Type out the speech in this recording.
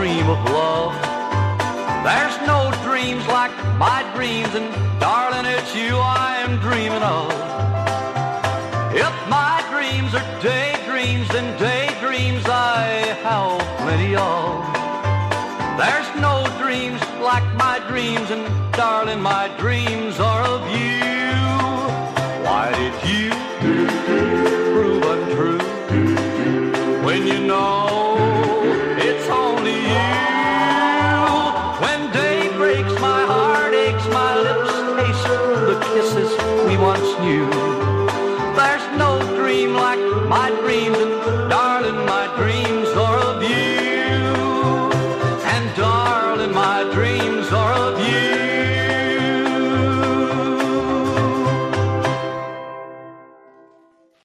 dream of love. There's no dreams like my dreams, and darling, it's you I am dreaming of. If my dreams are daydreams, then daydreams I have plenty of. There's no dreams like my dreams, and darling, my dreams are of you. Why did you prove untrue when you know it's only you? When day breaks, my heart aches, my lips taste the kisses we once knew. There's no dream like my